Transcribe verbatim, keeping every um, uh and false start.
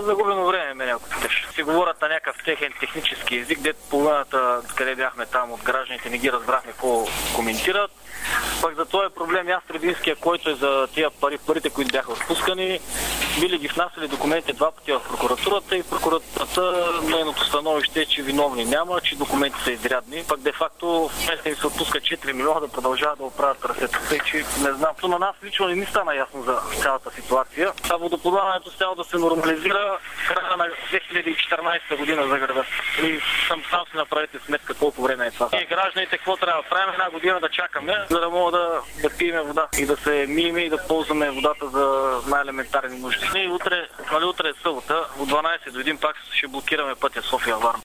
загубено време, мен, ако питаш. Си говорят на някакъв техен технически език, дето половината, къде бяхме там от гражданите, не ги разбрахме какво коментират. Пък за този проблем Ястребинския, който е за тия пари, парите, които бяха отпускани, били ги внасяли документи два пъти в прокуратурата и прокуратурата нейното становище е, че виновни няма, че документи са изрядни. Пък де-факто вместо им се отпуска четири милиона да продължават да оправят трасето. Тъй, че не знам. То на нас лично не ни стана ясно за цялата ситуация. А водоподаването стяло да се нормализира в края на две хиляди и четиринадесета година за града. И сам сам си направите сметка колко време е това. И гражданите какво трябва да правим? Една година да чакаме, за да мога да, да пием вода и да се миеме и да ползваме водата за най-елементарни нужди. И утре, нали, утре е събота, от дванадесет до един пак ще блокираме пътя София-Варна.